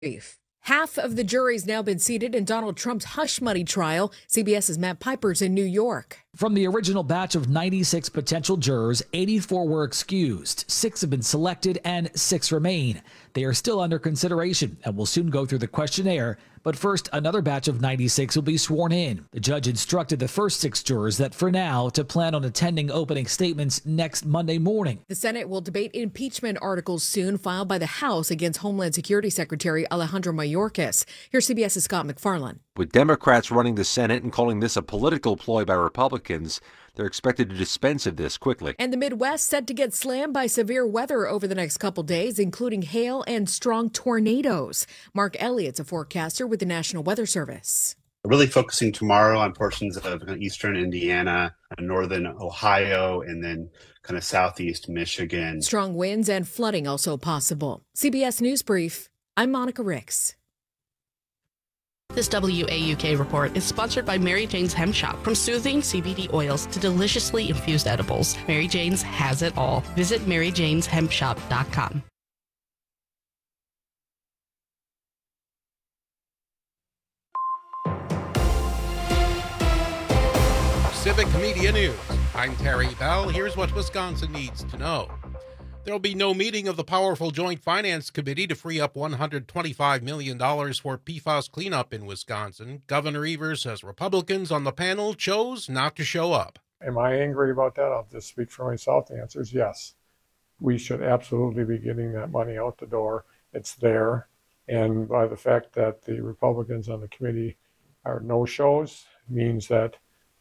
Half of the jury's now been seated in Donald Trump's hush money trial. CBS's Matt Piper's in New York. From the original batch of 96 potential jurors, 84 were excused, 6 have been selected, and 6 remain. They are still under consideration and will soon go through the questionnaire. But first, another batch of 96 will be sworn in. The judge instructed the first 6 jurors that for now to plan on attending opening statements next Monday morning. The Senate will debate impeachment articles soon filed by the House against Homeland Security Secretary Alejandro Mayorkas. Here's CBS's Scott McFarland. With Democrats running the Senate and calling this a political ploy by Republicans, they're expected to dispense of this quickly. And the Midwest set to get slammed by severe weather over the next couple days, including hail and strong tornadoes. Mark Elliott's a forecaster with the National Weather Service. Really focusing tomorrow on portions of eastern Indiana, northern Ohio, and then kind of southeast Michigan. Strong winds and flooding also possible. CBS News Brief, I'm Monica Ricks. This WAUK report is sponsored by Mary Jane's Hemp Shop. From soothing CBD oils to deliciously infused edibles, Mary Jane's has it all. Visit MaryJane'sHempShop.com. Civic Media News. I'm Terry Bell. Here's what Wisconsin needs to know. There will be no meeting of the powerful Joint Finance Committee to free up $125 million for PFAS cleanup in Wisconsin. Governor Evers says Republicans on the panel chose not to show up. Am I angry about that? I'll just speak for myself. The answer is yes. We should absolutely be getting that money out the door. It's there. And by the fact that the Republicans on the committee are no-shows means that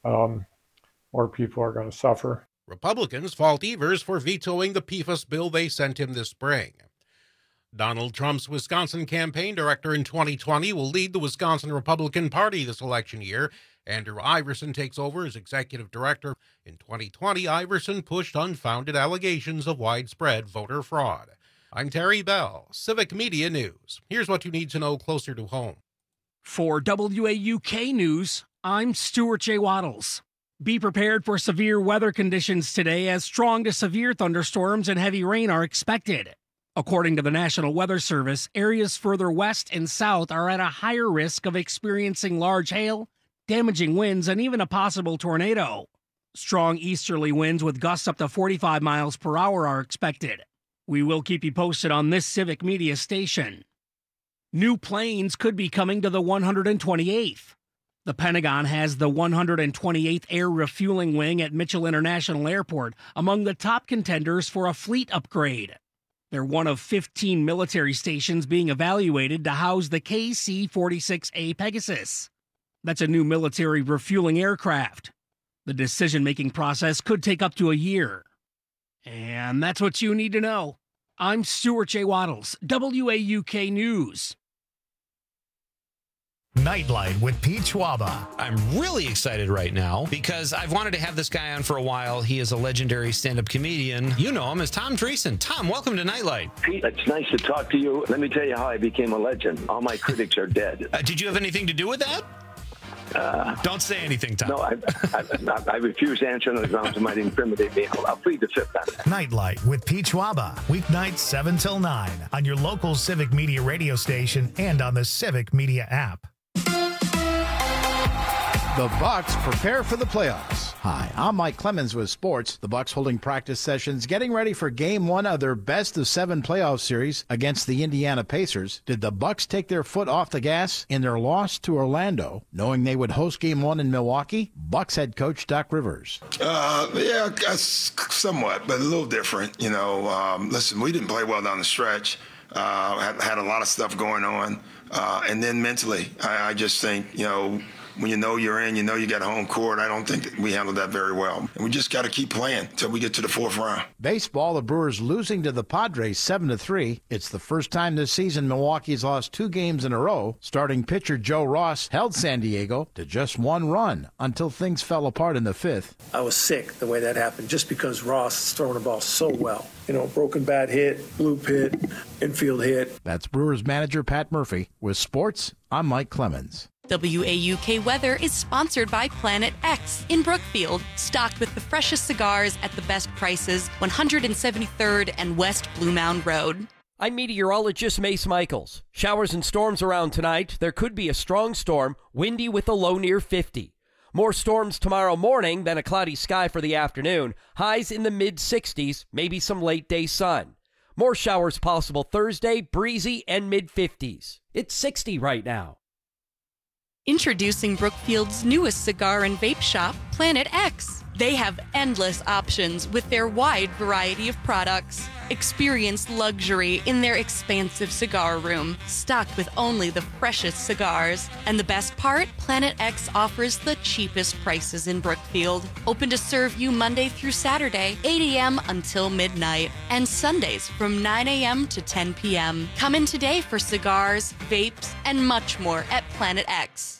more people are going to suffer. Republicans fault Evers for vetoing the PFAS bill they sent him this spring. Donald Trump's Wisconsin campaign director in 2020 will lead the Wisconsin Republican Party this election year. Andrew Iverson takes over as executive director. In 2020, Iverson pushed unfounded allegations of widespread voter fraud. I'm Terry Bell, Civic Media News. Here's what you need to know closer to home. For WAUK News, I'm Stuart J. Waddles. Be prepared for severe weather conditions today as strong to severe thunderstorms and heavy rain are expected. According to the National Weather Service, areas further west and south are at a higher risk of experiencing large hail, damaging winds, and even a possible tornado. Strong easterly winds with gusts up to 45 miles per hour are expected. We will keep you posted on this Civic Media station. New planes could be coming to the 128th. The Pentagon has the 128th Air Refueling Wing at Mitchell International Airport among the top contenders for a fleet upgrade. They're one of 15 military stations being evaluated to house the KC-46A Pegasus. That's a new military refueling aircraft. The decision-making process could take up to a year. And that's what you need to know. I'm Stuart J. Waddles, WAUK News. Nightlight with Pete Schwaba. I'm really excited right now because I've wanted to have this guy on for a while. He is a legendary stand-up comedian. You know him as Tom Dreesen. Tom, welcome to Nightlight. Pete, it's nice to talk to you. Let me tell you how I became a legend. All my critics are dead. Did you have anything to do with that? Don't say anything, Tom. No, I refuse to answer on the grounds it might incriminate me. I'll plead the fifth on that. Nightlight with Pete Schwaba. Weeknights 7 till 9 on your local Civic Media radio station and on the Civic Media app. The Bucks prepare for the playoffs. Hi, I'm Mike Clemens with sports. The Bucks holding practice sessions, getting ready for Game 1 of their best-of-7 playoff series against the Indiana Pacers. Did the Bucks take their foot off the gas in their loss to Orlando, knowing they would host Game 1 in Milwaukee? Bucks head coach Doc Rivers. Yeah, somewhat, but a little different. You know, listen, we didn't play well down the stretch. Had a lot of stuff going on, and then mentally, I just think, you know, when you know you're in, you know you got home court. I don't think that we handled that very well. And we just got to keep playing until we get to the fourth round. Baseball, the Brewers losing to the Padres 7-3. It's the first time this season Milwaukee's lost 2 games in a row. Starting pitcher Joe Ross held San Diego to just 1 run until things fell apart in the 5th. I was sick the way that happened just because Ross is throwing the ball so well. You know, broken bat hit, bloop hit, infield hit. That's Brewers manager Pat Murphy. With sports, I'm Mike Clemens. WAUK Weather is sponsored by Planet X in Brookfield, stocked with the freshest cigars at the best prices, 173rd and West Blue Mound Road. I'm meteorologist Mace Michaels. Showers and storms around tonight. There could be a strong storm, windy with a low near 50. More storms tomorrow morning, then a cloudy sky for the afternoon. Highs in the mid-60s, maybe some late-day sun. More showers possible Thursday, breezy and mid-50s. It's 60 right now. Introducing Brookfield's newest cigar and vape shop, Planet X. They have endless options with their wide variety of products. Experience luxury in their expansive cigar room, stocked with only the freshest cigars. And the best part? Planet X offers the cheapest prices in Brookfield. Open to serve you Monday through Saturday, 8 a.m. until midnight, and Sundays from 9 a.m. to 10 p.m. Come in today for cigars, vapes, and much more at Planet X.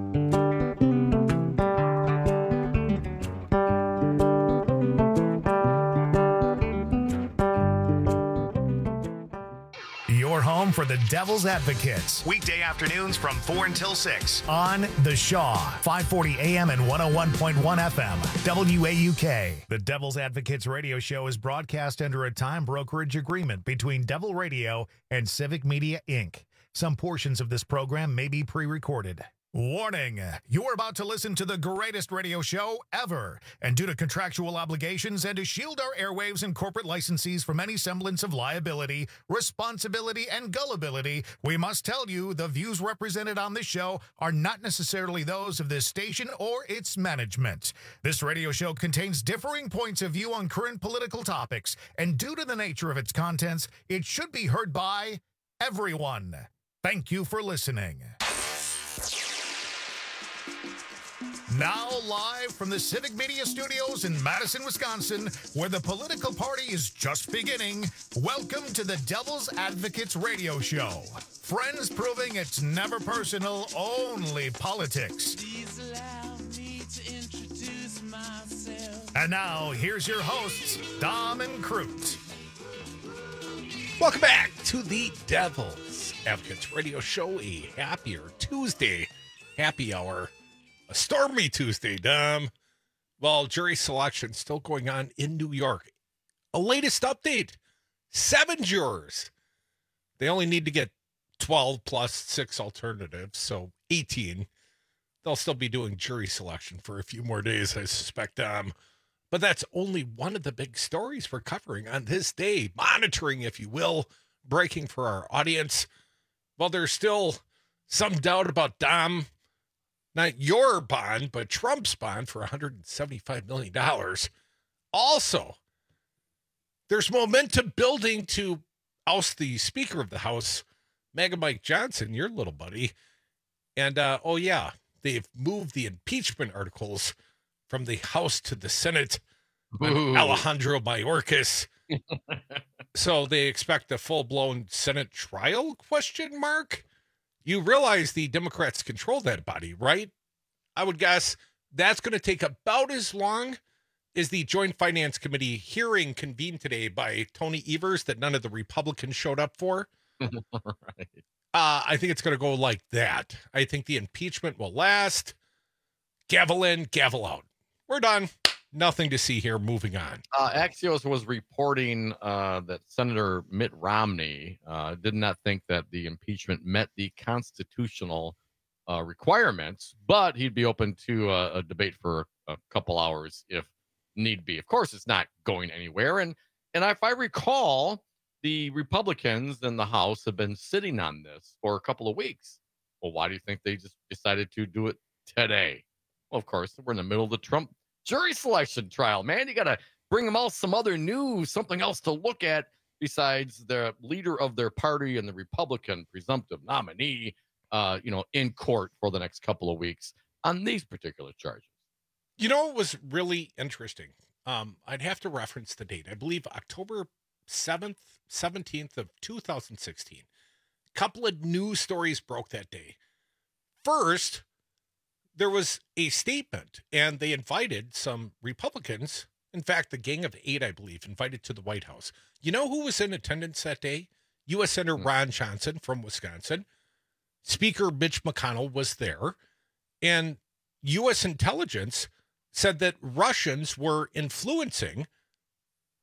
Your home for the Devil's Advocates. Weekday afternoons from 4 until 6 on The Shaw, 540 AM and 101.1 FM, WAUK. The Devil's Advocates radio show is broadcast under a time brokerage agreement between Devil Radio and Civic Media, Inc. Some portions of this program may be pre-recorded. Warning, you're about to listen to the greatest radio show ever. And due to contractual obligations and to shield our airwaves and corporate licensees from any semblance of liability, responsibility, and gullibility, we must tell you the views represented on this show are not necessarily those of this station or its management. This radio show contains differing points of view on current political topics, and due to the nature of its contents, it should be heard by everyone. Thank you for listening. Now live from the Civic Media Studios in Madison, Wisconsin, where the political party is just beginning, welcome to the Devil's Advocates radio show. Friends proving it's never personal, only politics. Please allow me to introduce myself. And now, here's your hosts, Dom and Crute. Welcome back to the Devil's Advocates radio show, a happier Tuesday happy hour. A stormy Tuesday, Dom. Well, jury selection still going on in New York. A latest update, 7 jurors. They only need to get 12 plus 6 alternatives, so 18. They'll still be doing jury selection for a few more days, I suspect, Dom. But that's only one of the big stories we're covering on this day. Monitoring, if you will, breaking for our audience. Well, there's still some doubt about Dom. Not your bond, but Trump's bond for $175 million. Also, there's momentum building to oust the Speaker of the House, MAGA Mike Johnson, your little buddy. And, they've moved the impeachment articles from the House to the Senate on Alejandro Mayorkas. So they expect a full-blown Senate trial, ? You realize the Democrats control that body, right? I would guess that's going to take about as long as the Joint Finance Committee hearing convened today by Tony Evers that none of the Republicans showed up for. Right. I think it's going to go like that. I think the impeachment will last. Gavel in, gavel out. We're done. Nothing to see here. Moving on. Axios was reporting that Senator Mitt Romney did not think that the impeachment met the constitutional requirements, but he'd be open to a debate for a couple hours if need be. Of course, it's not going anywhere. And if I recall, the Republicans in the House have been sitting on this for a couple of weeks. Well, why do you think they just decided to do it today? Well, of course, we're in the middle of the Trump jury selection trial, man. You got to bring them all some other news, something else to look at besides the leader of their party and the Republican presumptive nominee, in court for the next couple of weeks on these particular charges. You know, it was really interesting. I'd have to reference the date. I believe October 7th, 17th of 2016. A couple of news stories broke that day. First, there was a statement, and they invited some Republicans. In fact, the Gang of 8, I believe, invited to the White House. You know who was in attendance that day? U.S. Senator Ron Johnson from Wisconsin. Speaker Mitch McConnell was there. And U.S. intelligence said that Russians were influencing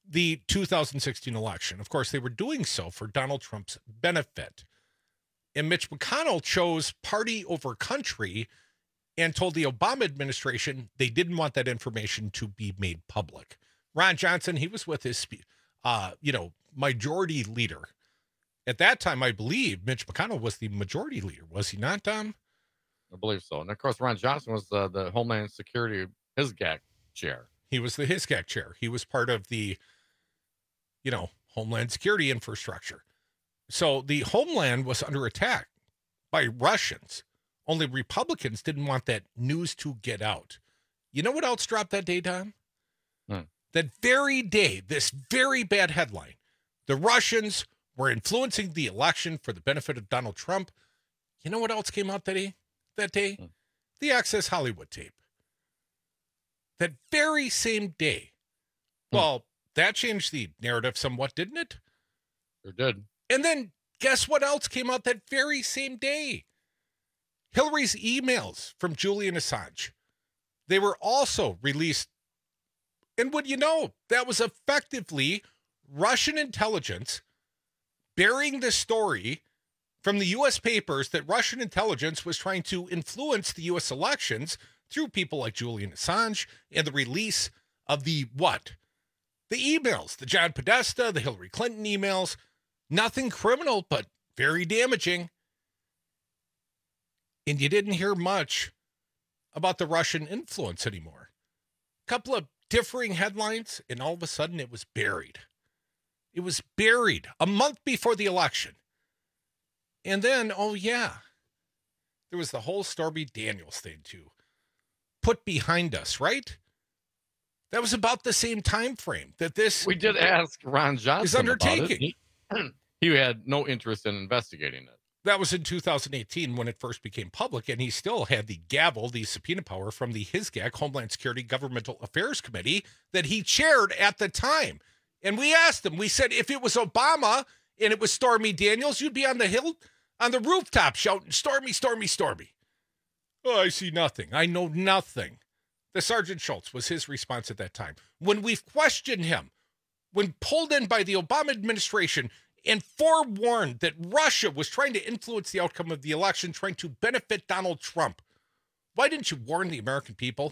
the 2016 election. Of course, they were doing so for Donald Trump's benefit. And Mitch McConnell chose party over country and told the Obama administration they didn't want that information to be made public. Ron Johnson, he was with his, majority leader. At that time, I believe Mitch McConnell was the majority leader. Was he not, Tom? I believe so. And of course, Ron Johnson was the Homeland Security HISGAC chair. He was the HISGAC chair. He was part of the, Homeland Security infrastructure. So the Homeland was under attack by Russians. Only Republicans didn't want that news to get out. You know what else dropped that day, Tom? That very day, this very bad headline, the Russians were influencing the election for the benefit of Donald Trump. You know what else came out that day? The Access Hollywood tape. That very same day. Well, that changed the narrative somewhat, didn't it? It did. And then guess what else came out that very same day? Hillary's emails from Julian Assange. They were also released. And what you know, that was effectively Russian intelligence burying the story from the U.S. papers that Russian intelligence was trying to influence the U.S. elections through people like Julian Assange and the release of the what? The emails, the John Podesta, the Hillary Clinton emails. Nothing criminal, but very damaging. And you didn't hear much about the Russian influence anymore. A couple of differing headlines, and all of a sudden it was buried. It was buried a month before the election. And then, there was the whole Stormy Daniels thing to put behind us, right? That was about the same time frame that this we did ask Ron Johnson is undertaking. About it. He had no interest in investigating it. That was in 2018 when it first became public, and he still had the gavel, the subpoena power from the HISGAC, Homeland Security Governmental Affairs Committee, that he chaired at the time. And we asked him, we said, if it was Obama and it was Stormy Daniels, you'd be on the hill, on the rooftop shouting, Stormy, Stormy, Stormy. Oh, I see nothing. I know nothing. The Sergeant Schultz was his response at that time. When we've questioned him, when pulled in by the Obama administration and forewarned that Russia was trying to influence the outcome of the election, trying to benefit Donald Trump, why didn't you warn the American people?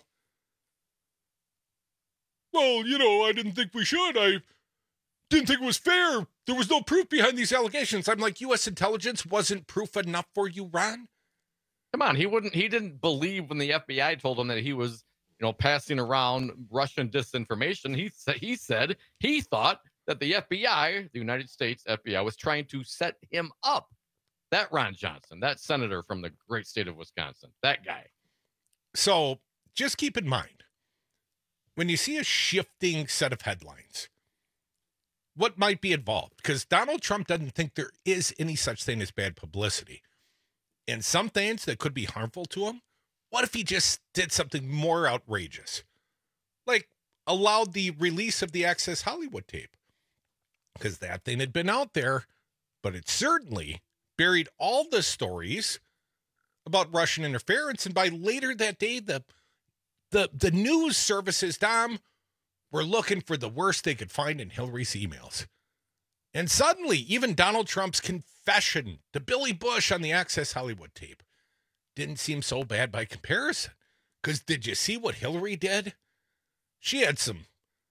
Well, I didn't think we should. I didn't think it was fair. There was no proof behind these allegations. I'm like, U.S. intelligence wasn't proof enough for you, Ron? Come on, he didn't believe when the FBI told him that he was, passing around Russian disinformation. He said he thought that the FBI, the United States FBI, was trying to set him up. That Ron Johnson, that senator from the great state of Wisconsin, that guy. So just keep in mind, when you see a shifting set of headlines, what might be involved? Because Donald Trump doesn't think there is any such thing as bad publicity. And some things that could be harmful to him, what if he just did something more outrageous? Like allowed the release of the Access Hollywood tape. Because that thing had been out there, but it certainly buried all the stories about Russian interference. And by later that day, the news services, Dom, were looking for the worst they could find in Hillary's emails. And suddenly, even Donald Trump's confession to Billy Bush on the Access Hollywood tape didn't seem so bad by comparison. Because did you see what Hillary did? She had some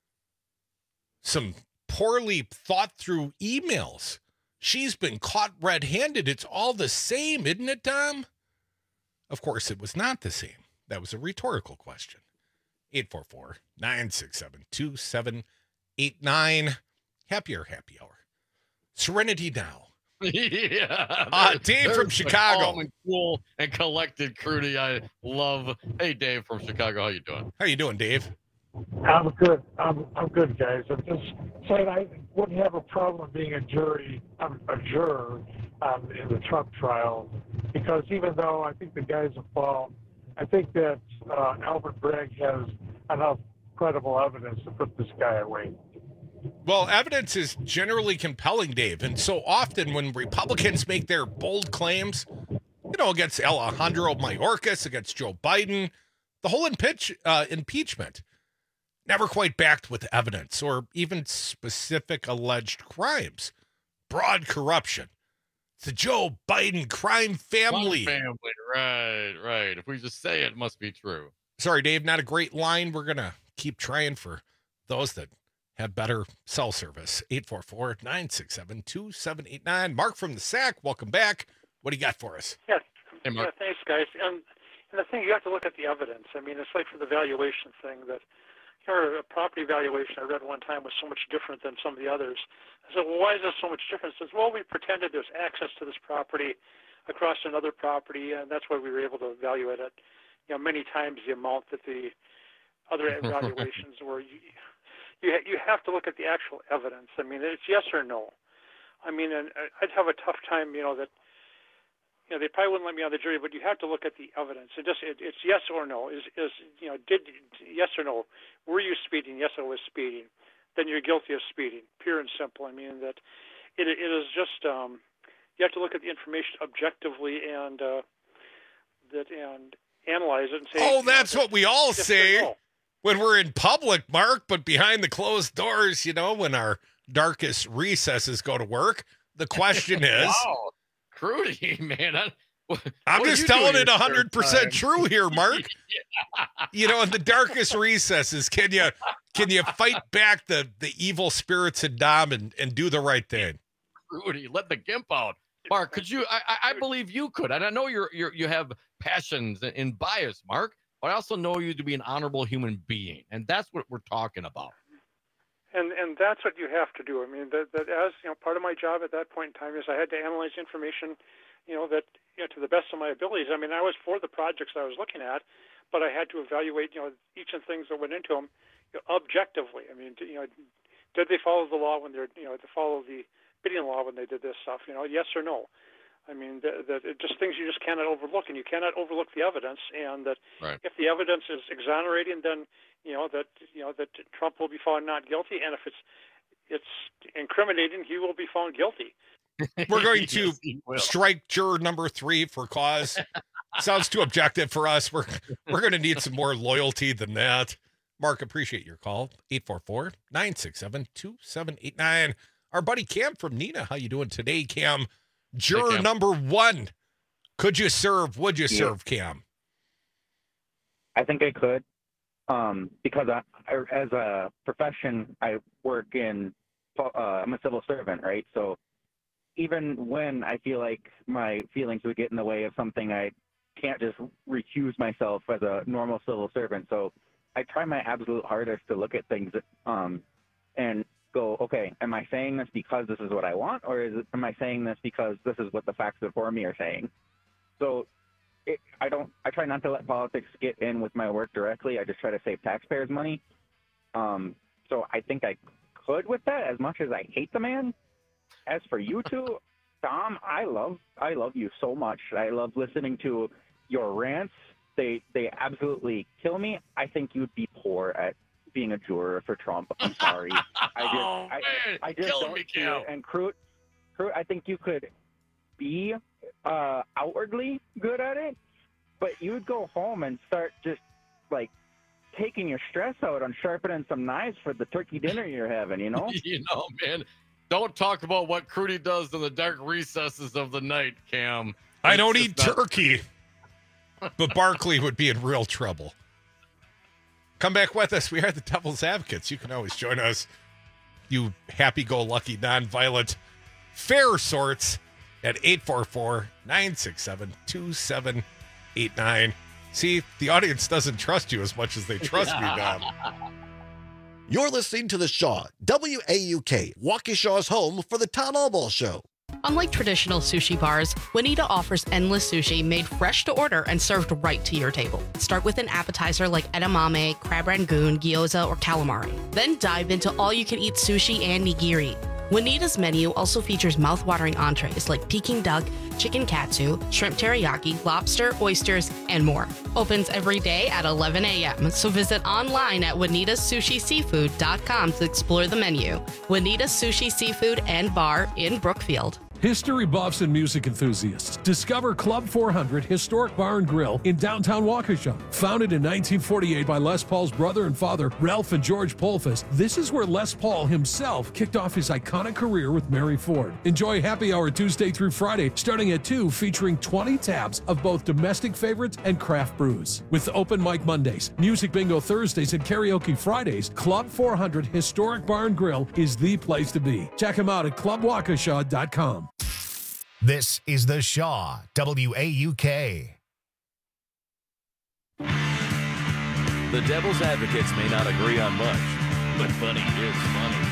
poorly thought through emails. She's been caught red-handed. It's all the same, isn't it, Dom? Of course, it was not the same. That was a rhetorical question. 844-967-2789. Happy hour. Serenity now. Yeah. Dave from Chicago. Calm and cool and collected, Crudy. I love. Hey, Dave from Chicago. How you doing? How you doing, Dave? I'm good. I'm good, guys. I'm just saying I wouldn't have a problem being a juror in the Trump trial, because even though I think the guy's a fault, I think that Albert Bragg has enough credible evidence to put this guy away. Well, evidence is generally compelling, Dave. And so often when Republicans make their bold claims, against Alejandro Mayorkas, against Joe Biden, the whole impeachment, never quite backed with evidence or even specific alleged crimes. Broad corruption. It's the Joe Biden crime family. Right. If we just say it, it must be true. Sorry, Dave, not a great line. We're going to keep trying for those that have better cell service. 844-967-2789. Mark from the SAC, welcome back. What do you got for us? Yes. Hey, Mark. Yeah, thanks, guys. And the thing, you have to look at the evidence. I mean, it's like for the valuation thing that, a property valuation I read one time was so much different than some of the others. I said, well, why is there so much difference? It says, well, we pretended there's access to this property across another property, and that's why we were able to evaluate it, many times the amount that the other evaluations were. You have to look at the actual evidence. I mean, it's yes or no. I mean, and I'd have a tough time, that they probably wouldn't let me on the jury, but you have to look at the evidence. It's yes or no. Yes or no? Were you speeding? Yes, I was speeding. Then you're guilty of speeding. Pure and simple. I mean that it is just you have to look at the information objectively and analyze it and say. Oh, that's what we all say when we're in public, Mark. But behind the closed doors, when our darkest recesses go to work, the question is. Wow. Crudy, man. I'm just telling it 100% true here, Mark. In the darkest recesses, can you fight back the evil spirits in Dom and do the right thing? Crudy, let the gimp out. Mark, could you? I believe you could. And I know you have passions and bias, Mark, but I also know you to be an honorable human being, and that's what we're talking about. And that's what you have to do. I mean, that as part of my job at that point in time is I had to analyze information, that to the best of my abilities. I mean, I was for the projects I was looking at, but I had to evaluate each of the things that went into them objectively. I mean, did they follow the law when they're to follow the bidding law when they did this stuff? Yes or no. I mean, just things you just cannot overlook, and you cannot overlook the evidence. And that if the evidence is exonerating, then that Trump will be found not guilty, and if it's incriminating, he will be found guilty. We're going to strike juror number 3 for cause. Sounds too objective for us. We're going to need some more loyalty than that. Mark, appreciate your call. 844-967-2789. Our buddy Cam from Neenah. How you doing today, Cam? Juror Cam. Number 1. Could you serve? Would you serve, Cam? I think I could. Because I, as a profession, I work I'm a civil servant, right? So even when I feel like my feelings would get in the way of something, I can't just recuse myself as a normal civil servant. So I try my absolute hardest to look at things and go, okay, am I saying this because this is what I want, or am I saying this because this is what the facts before me are saying? So I try not to let politics get in with my work directly. I just try to save taxpayers' money. So I think I could with that, as much as I hate the man. As for you two, Tom, I love you so much. I love listening to your rants. They absolutely kill me. I think you'd be poor at being a juror for Trump. I'm sorry. I just don't see it. And Crute, I think you could be outwardly good at it, but you'd go home and start just like taking your stress out on sharpening some knives for the turkey dinner you're having, Man, don't talk about what Crudy does in the dark recesses of the night, Cam. I don't eat turkey, but Barkley would be in real trouble. Come back with us. We are the Devil's Advocates. You can always join us, you happy-go-lucky, non-violent, fair sorts, at 844-967-2789. See, the audience doesn't trust you as much as they trust me, Dom. You're listening to The Shaw, WAUK, Waukesha's home for the Town Hall Ball Show. Unlike traditional sushi bars, Juanita offers endless sushi made fresh to order and served right to your table. Start with an appetizer like edamame, crab rangoon, gyoza, or calamari. Then dive into all-you-can-eat sushi and nigiri. Juanita's menu also features mouth-watering entrees like Peking duck, chicken katsu, shrimp teriyaki, lobster, oysters, and more. Opens every day at 11 a.m., so visit online at JuanitaSushiSeafood.com to explore the menu. Juanita Sushi Seafood and Bar in Brookfield. History buffs and music enthusiasts, discover Club 400 Historic Bar and Grill in downtown Waukesha. Founded in 1948 by Les Paul's brother and father, Ralph and George Polfus, this is where Les Paul himself kicked off his iconic career with Mary Ford. Enjoy happy hour Tuesday through Friday, starting at 2, featuring 20 taps of both domestic favorites and craft brews. With open mic Mondays, music bingo Thursdays, and karaoke Fridays, Club 400 Historic Bar and Grill is the place to be. Check them out at clubwaukesha.com. This is The Shaw, WAUK. The Devil's Advocates may not agree on much, but funny is funny.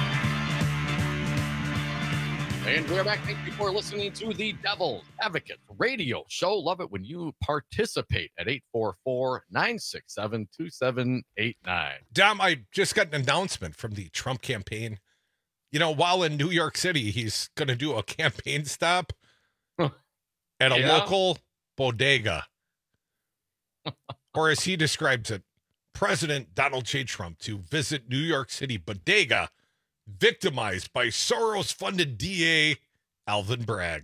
And we're back. Thank you for listening to the Devil's Advocate radio show. Love it when you participate at 844-967-2789. Dom, I just got an announcement from the Trump campaign. You know, while in New York City, he's going to do a campaign stop at a local bodega. Or as he describes it, President Donald J. Trump to visit New York City bodega victimized by Soros-funded DA Alvin Bragg.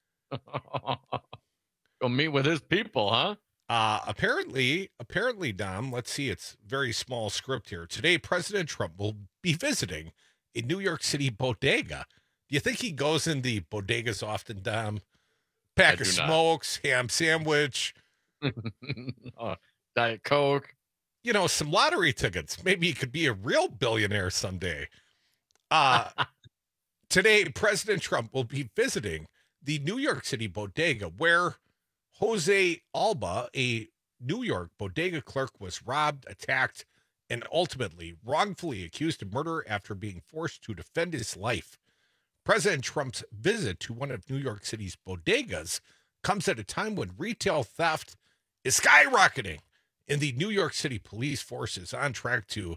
Go meet with his people, huh? Apparently, Dom, let's see, it's very small script here. Today, President Trump will be visiting a New York City bodega. Do you think he goes in the bodegas often, Dom? Pack of smokes, ham sandwich. Diet Coke. You know, some lottery tickets. Maybe he could be a real billionaire someday. Today, President Trump will be visiting the New York City bodega where Jose Alba, a New York bodega clerk, was robbed, attacked, and ultimately wrongfully accused of murder after being forced to defend his life. President Trump's visit to one of New York City's bodegas comes at a time when retail theft is skyrocketing, and the New York City police force is on track to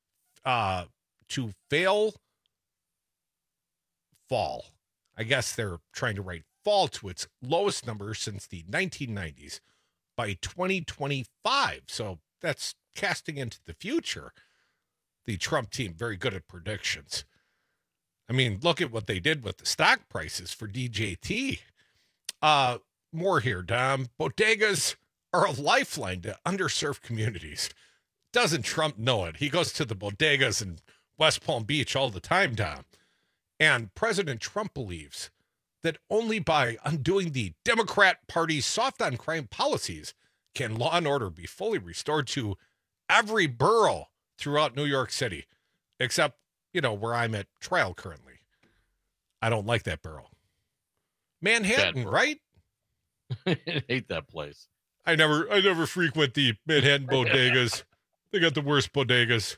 fall. I guess they're trying to write fall to its lowest number since the 1990s by 2025. So that's casting into the future. The Trump team, very good at predictions. I mean, look at what they did with the stock prices for DJT. More here, Dom. Bodegas are a lifeline to underserved communities. Doesn't Trump know it? He goes to the bodegas in West Palm Beach all the time, Dom. And President Trump believes that only by undoing the Democrat Party's soft on crime policies can law and order be fully restored to every borough throughout New York City, except, you know, where I'm at trial currently. I don't like that borough. Manhattan, right? I hate that place. I never frequent the Manhattan bodegas. They got the worst bodegas.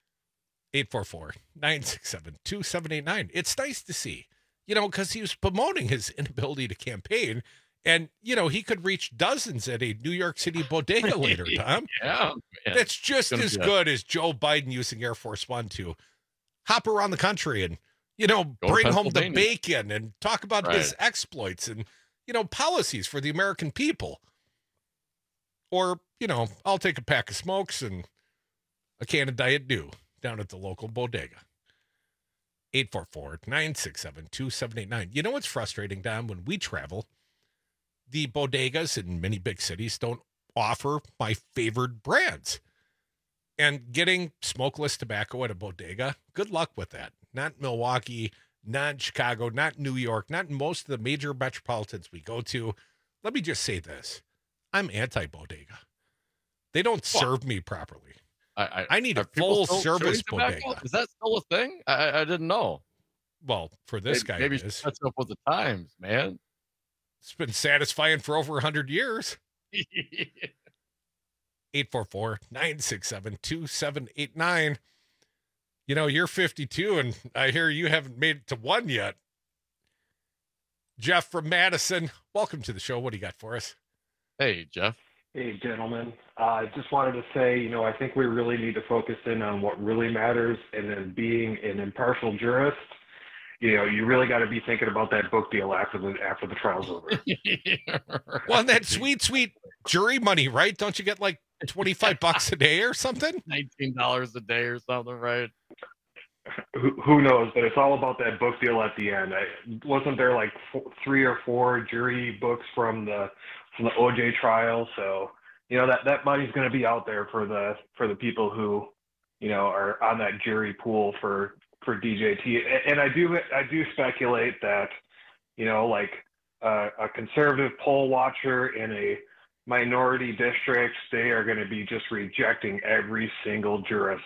844-967-2789. It's nice to see, you know, because he was bemoaning his inability to campaign. And, you know, he could reach dozens at a New York City bodega later, Tom. Yeah. Man. That's just as good as Joe Biden using Air Force One to hop around the country and, you know, bring home the bacon and talk about his exploits and, you know, policies for the American people. Or, you know, I'll take a pack of smokes and a can of Diet Dew down at the local bodega. 844-967-2789. You know what's frustrating, Don? When we travel, the bodegas in many big cities don't offer my favorite brands. And getting smokeless tobacco at a bodega, good luck with that. Not Milwaukee, not Chicago, not New York, not in most of the major metropolitans we go to. Let me just say this. I'm anti-bodega. They don't serve me properly. I need a full-service bodega. Is that still a thing? I didn't know. Well, for this guy, maybe it is. Catch up with the times, man. It's been satisfying for over 100 years. 844-967-2789. You know, you're 52, and I hear you haven't made it to one yet. Jeff from Madison, welcome to the show. What do you got for us? Hey, Jeff. Hey, gentlemen. I just wanted to say, you know, I think we really need to focus in on what really matters, and then being an impartial jurist, you know, you really got to be thinking about that book deal after the trial's over. Well, that sweet jury money, right? Don't you get like $25 a day or something? $19 a day or something, right? who knows? But it's all about that book deal at the end. Wasn't there like 3 or 4 jury books from the OJ trial? So that money's going to be out there for the people who are on that jury pool for DJT. And I do speculate that like a conservative poll watcher in a minority district, they are going to be just rejecting every single jurist.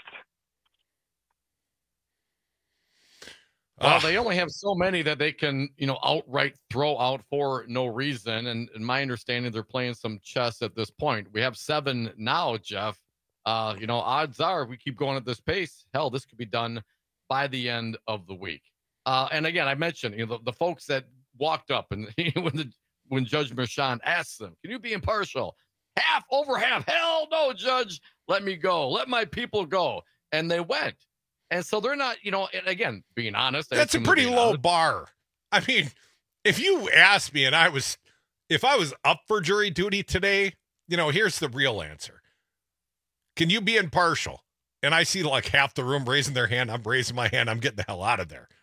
Well, they only have so many that they can, outright throw out for no reason. And in my understanding, they're playing some chess at this point. We have 7 now, Jeff. Odds are if we keep going at this pace, hell, this could be done by the end of the week. And again, I mentioned, the folks that walked up and when Judge Merchan asked them, can you be impartial? Over half. Hell no, Judge. Let me go. Let my people go. And they went. And so they're not, and again, being honest. That's a pretty low bar. I mean, if you asked me and if I was up for jury duty today, here's the real answer. Can you be impartial? And I see like half the room raising their hand. I'm raising my hand. I'm getting the hell out of there.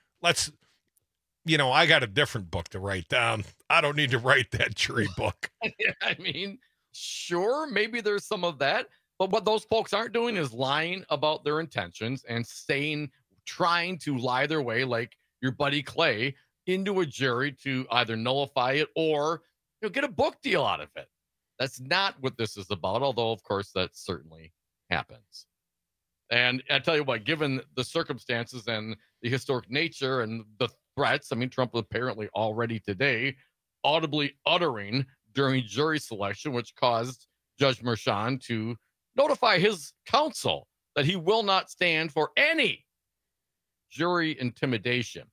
I got a different book to write down. I don't need to write that jury book. I mean, sure, maybe there's some of that. But what those folks aren't doing is lying about their intentions and trying to lie their way, like your buddy Clay, into a jury to either nullify it or get a book deal out of it. That's not what this is about, although, of course, that certainly happens. And I tell you what, given the circumstances and the historic nature and the threats, I mean, Trump was apparently already today audibly uttering during jury selection, which caused Judge Merchan to notify his counsel that he will not stand for any jury intimidation.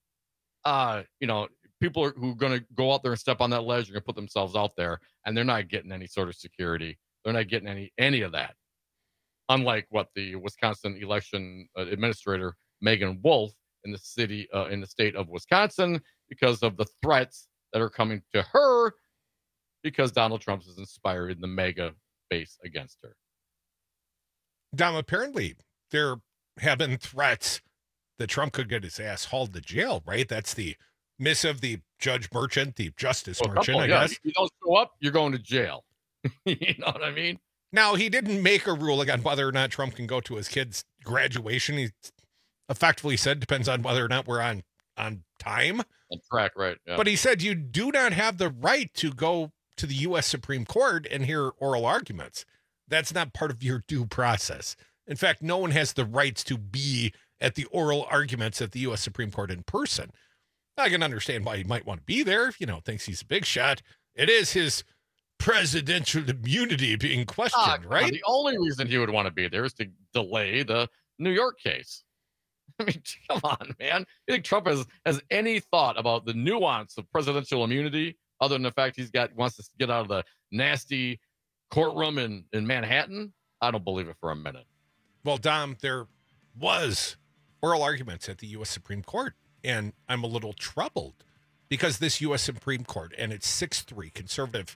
People who are going to go out there and step on that ledge are going to put themselves out there, and they're not getting any sort of security. They're not getting any of that. Unlike what the Wisconsin election administrator Megan Wolf in the state of Wisconsin, because of the threats that are coming to her, because Donald Trump has inspired the MAGA base against her. Dom, apparently there have been threats that Trump could get his ass hauled to jail, right? That's the missive, the Judge Merchant, the Justice Merchant, I guess. If you don't show up, you're going to jail. You know what I mean? Now, he didn't make a ruling on whether or not Trump can go to his kid's graduation. He effectively said depends on whether or not we're on time. On track, right. Yeah. But he said you do not have the right to go to the U.S. Supreme Court and hear oral arguments. That's not part of your due process. In fact, no one has the rights to be at the oral arguments at the U.S. Supreme Court in person. I can understand why he might want to be there. Thinks he's a big shot. It is his presidential immunity being questioned, right? The only reason he would want to be there is to delay the New York case. I mean, come on, man. You think Trump has any thought about the nuance of presidential immunity other than the fact wants to get out of the nasty courtroom in Manhattan? I don't believe it for a minute. Well, Dom, there was oral arguments at the U.S. Supreme Court, and I'm a little troubled because this U.S. Supreme Court and its 6-3 conservative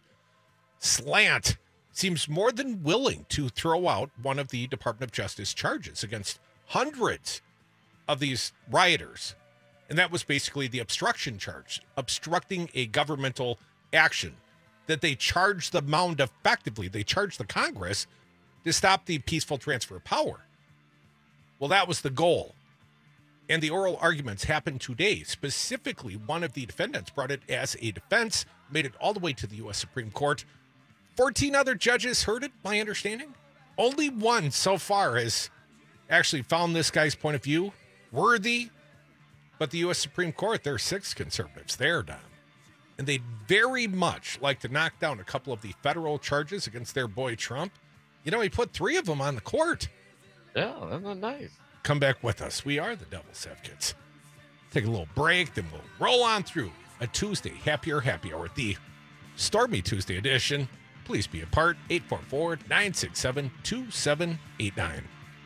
slant seems more than willing to throw out one of the Department of Justice charges against hundreds of these rioters. And that was basically the obstruction charge, obstructing a governmental action that they charged the Mound effectively. They charged the Congress to stop the peaceful transfer of power. Well, that was the goal. And the oral arguments happened today. Specifically, one of the defendants brought it as a defense, made it all the way to the U.S. Supreme Court. 14 other judges heard it, my understanding. Only one so far has actually found this guy's point of view worthy. But the U.S. Supreme Court, there are 6 conservatives there, Don. And they'd very much like to knock down a couple of the federal charges against their boy Trump. He put 3 of them on the court. Yeah, that's not nice. Come back with us. We are the Devil's Advocates. Take a little break, then we'll roll on through a Tuesday happy hour at the Stormy Tuesday edition. Please be a part. 844-967-2789.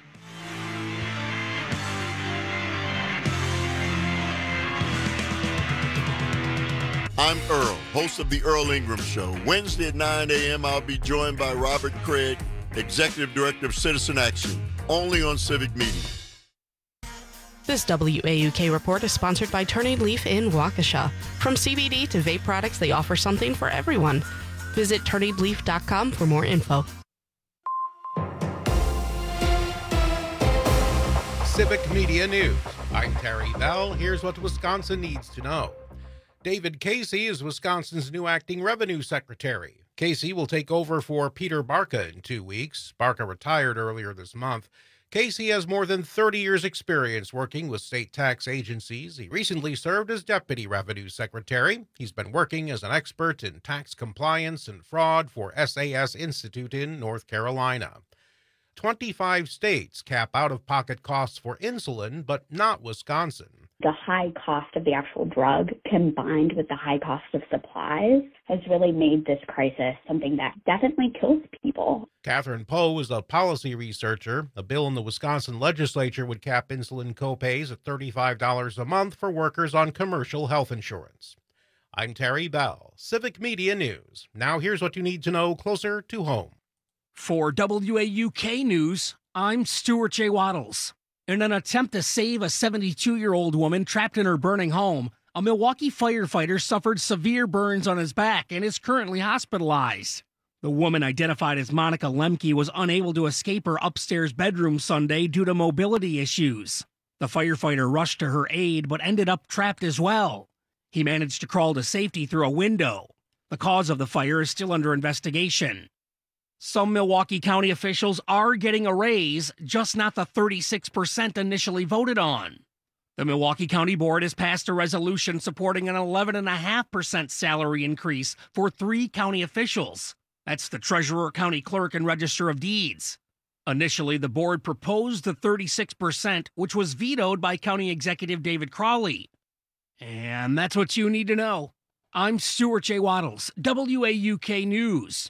I'm Earl, host of The Earl Ingram Show. Wednesday at 9 a.m., I'll be joined by Robert Craig, Executive Director of Citizen Action, only on Civic Media. This WAUK report is sponsored by Turning Leaf in Waukesha. From CBD to vape products, they offer something for everyone. Visit turningleaf.com for more info. Civic Media News. I'm Terry Bell. Here's what Wisconsin needs to know. David Casey is Wisconsin's new acting revenue secretary. Casey will take over for Peter Barca in 2 weeks. Barca retired earlier this month. Casey has more than 30 years' experience working with state tax agencies. He recently served as Deputy Revenue Secretary. He's been working as an expert in tax compliance and fraud for SAS Institute in North Carolina. 25 states cap out-of-pocket costs for insulin, but not Wisconsin. The high cost of the actual drug combined with the high cost of supplies has really made this crisis something that definitely kills people. Catherine Poe is a policy researcher. A bill in the Wisconsin legislature would cap insulin copays at $35 a month for workers on commercial health insurance. I'm Terry Bell, Civic Media News. Now here's what you need to know closer to home. For WAUK News, I'm Stuart J. Waddles. In an attempt to save a 72-year-old woman trapped in her burning home, a Milwaukee firefighter suffered severe burns on his back and is currently hospitalized. The woman, identified as Monica Lemke, was unable to escape her upstairs bedroom Sunday due to mobility issues. The firefighter rushed to her aid but ended up trapped as well. He managed to crawl to safety through a window. The cause of the fire is still under investigation. Some Milwaukee County officials are getting a raise, just not the 36% initially voted on. The Milwaukee County Board has passed a resolution supporting an 11.5% salary increase for 3 county officials. That's the Treasurer, County Clerk, and Register of Deeds. Initially, the board proposed the 36%, which was vetoed by County Executive David Crawley. And that's what you need to know. I'm Stuart J. Waddles, WAUK News.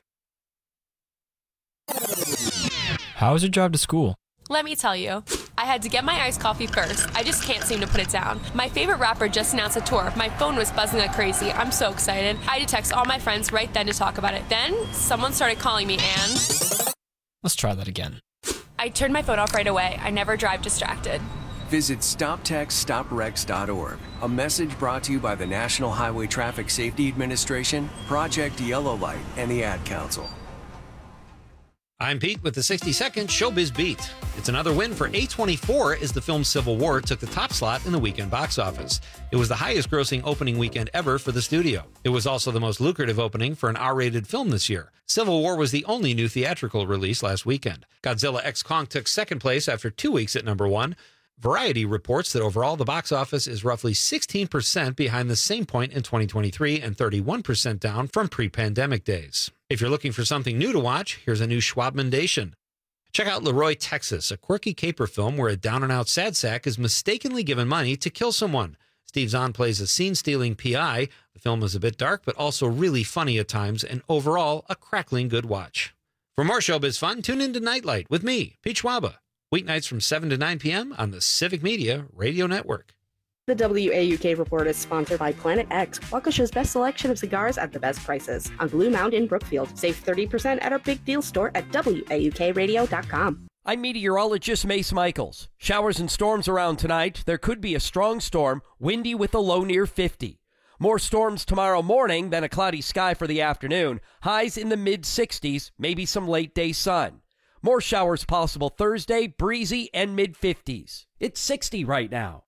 How was your drive to school? Let me tell you. I had to get my iced coffee first. I just can't seem to put it down. My favorite rapper just announced a tour. My phone was buzzing like crazy. I'm so excited. I had to text all my friends right then to talk about it. Then, someone started calling me and... Let's try that again. I turned my phone off right away. I never drive distracted. Visit StopTextStopWrecks.org. A message brought to you by the National Highway Traffic Safety Administration, Project Yellow Light, and the Ad Council. I'm Pete with the 60-second Showbiz Beat. It's another win for A24 as the film Civil War took the top slot in the weekend box office. It was the highest-grossing opening weekend ever for the studio. It was also the most lucrative opening for an R-rated film this year. Civil War was the only new theatrical release last weekend. Godzilla x Kong took second place after 2 weeks at number 1. Variety reports that overall the box office is roughly 16% behind the same point in 2023 and 31% down from pre-pandemic days. If you're looking for something new to watch, here's a new Schwabmendation. Check out Leroy, Texas, a quirky caper film where a down-and-out sad sack is mistakenly given money to kill someone. Steve Zahn plays a scene-stealing PI. The film is a bit dark, but also really funny at times, and overall, a crackling good watch. For more showbiz fun, tune in to Nightlight with me, Pete Schwaba. Weeknights from 7 to 9 p.m. on the Civic Media Radio Network. The WAUK report is sponsored by Planet X, Waukesha's best selection of cigars at the best prices. On Blue Mound in Brookfield. Save 30% at our big deal store at WAUKradio.com. I'm meteorologist Mace Michaels. Showers and storms around tonight. There could be a strong storm, windy with a low near 50. More storms tomorrow morning, then a cloudy sky for the afternoon. Highs in the mid-60s, maybe some late-day sun. More showers possible Thursday, breezy and mid-50s. It's 60 right now.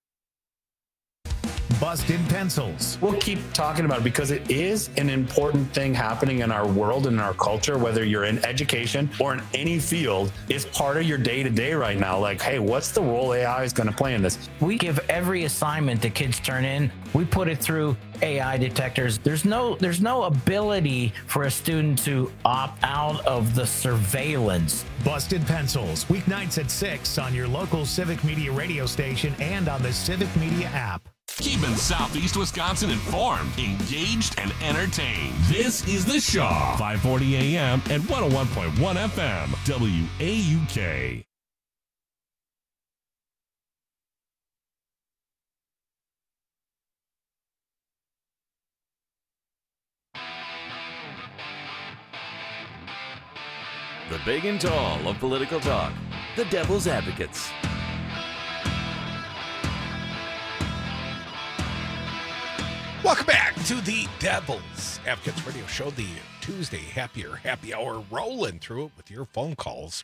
Busted Pencils. We'll keep talking about it because it is an important thing happening in our world and in our culture, whether you're in education or in any field. It's part of your day-to-day right now. Like, hey, what's the role AI is going to play in this? We give every assignment that kids turn in, we put it through AI detectors. There's no ability for a student to opt out of the surveillance. Busted Pencils, weeknights at 6 on your local Civic Media radio station and on the Civic Media app. Keeping Southeast Wisconsin informed, engaged, and entertained. This is The Shaw, 540 AM and 101.1 FM, WAUK. The big and tall of political talk, the Devil's Advocates. Welcome back to the Devil's Advocates Radio Show, the Tuesday Happy Hour, rolling through it with your phone calls,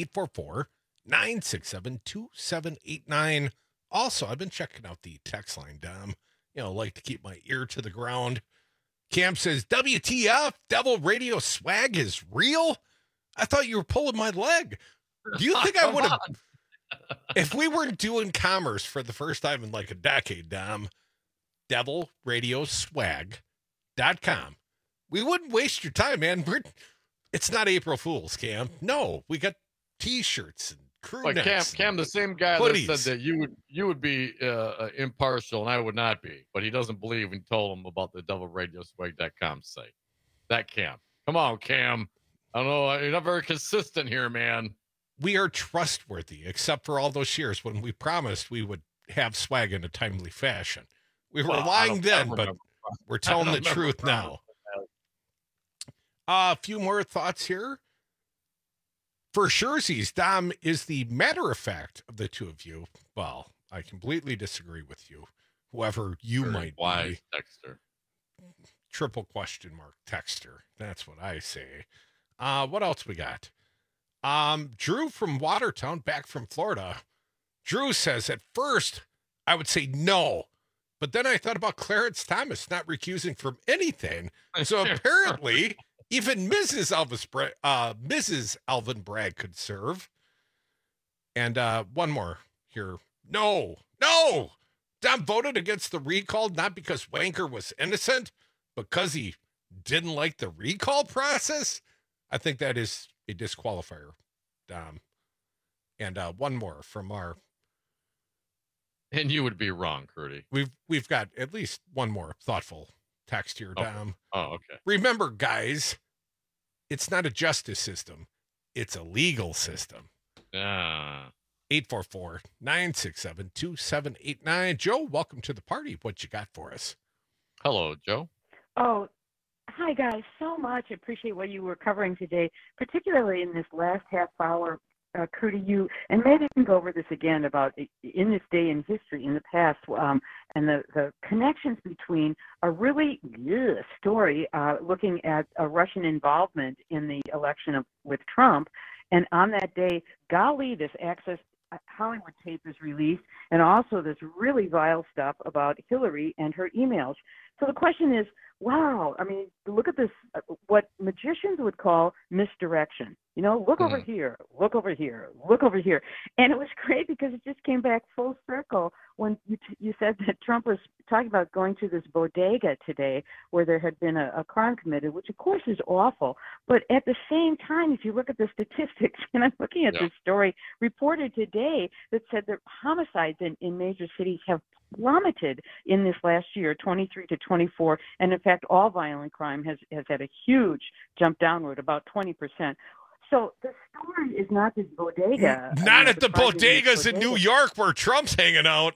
844-967-2789. Also, I've been checking out the text line, Dom. Like to keep my ear to the ground. Cam says, WTF, Devil Radio swag is real? I thought you were pulling my leg. Do you think I would have, if we weren't doing commerce for the first time in like a decade, Dom, devilradioswag.com. We wouldn't waste your time, man. It's not April Fool's, Cam. No, we got T-shirts and crew necks. Cam, the same guy hoodies. that said that you would be impartial and I would not be, but he doesn't believe and told him about the devilradioswag.com site. That Cam. Come on, Cam. I don't know. You're not very consistent here, man. We are trustworthy, except for all those years when we promised we would have swag in a timely fashion. We were lying then, but we're telling the truth now. A few more thoughts here. For Scherzies, Dom, is the matter of fact of the two of you. Well, I completely disagree with you, whoever you might be. Texter. Triple question mark texter. That's what I say. What else we got? Drew from Watertown, back from Florida. Drew says, at first, I would say no. But then I thought about Clarence Thomas not recusing from anything. So apparently, even Mrs. Alvin Bragg could serve. And one more here. No. Dom voted against the recall, not because Wanker was innocent, because he didn't like the recall process. I think that is a disqualifier, Dom. And one more from our... And you would be wrong, Curdy. We've got at least one more thoughtful text here, Dom. Oh, okay. Remember, guys, it's not a justice system. It's a legal system. 844-967-2789. Joe, welcome to the party. What you got for us? Hello, Joe. Oh, hi, guys. So much. I appreciate what you were covering today, particularly in this last half hour. Curdy, you, and maybe we can go over this again about in this day in history, in the past, and the connections between a really story looking at a Russian involvement in the election with Trump. And on that day, golly, this Access Hollywood tape is released, and also this really vile stuff about Hillary and her emails. So the question is, wow, I mean, look at this, what magicians would call misdirection. Look over here, look over here, look over here. And it was great because it just came back full circle when you said that Trump was talking about going to this bodega today where there had been a crime committed, which of course is awful. But at the same time, if you look at the statistics, and I'm looking at this story reported today that said that homicides in major cities have plummeted in this last year, 23 to 24. And in fact, all violent crime has had a huge jump downward, about 20%. So the story is not this bodega. Not at the bodegas in New York where Trump's hanging out.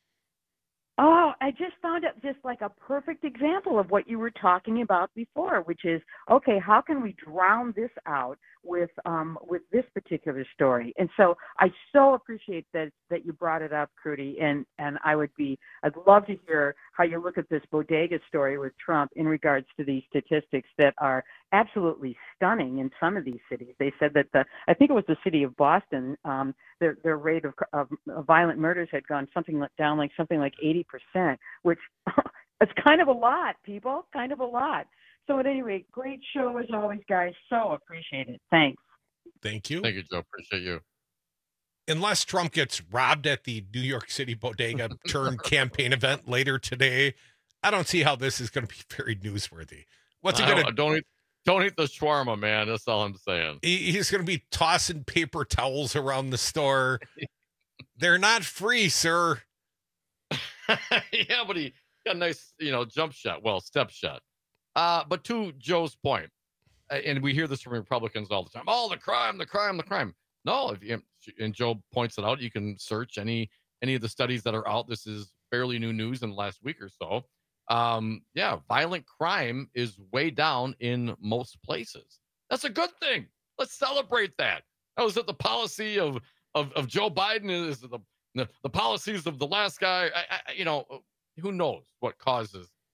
Oh, I just found it just like a perfect example of what you were talking about before, which is, okay, how can we drown this out with this particular story? And so I so appreciate that you brought it up, Crudy, and I'd love to hear how you look at this bodega story with Trump in regards to these statistics that are absolutely stunning in some of these cities. They said that I think it was the city of Boston, their rate of violent murders had gone something like 80%, which is kind of a lot, people, kind of a lot. So at any rate, great show as always, guys. So appreciate it. Thanks. Thank you. Thank you, Joe. Appreciate you. Unless Trump gets robbed at the New York City bodega turned campaign event later today, I don't see how this is going to be very newsworthy. What's he going to Don't eat the shawarma, man. That's all I'm saying. He's going to be tossing paper towels around the store. They're not free, sir. Yeah, but he got a nice, jump shot. Well, step shot. But to Joe's point, and we hear this from Republicans all the time. Oh, the crime. No, and Joe points it out. You can search any of the studies that are out. This is fairly new news in the last week or so. Violent crime is way down in most places. That's a good thing. Let's celebrate that. That was it. The policy of Joe Biden is the policies of the last guy. Who knows what causes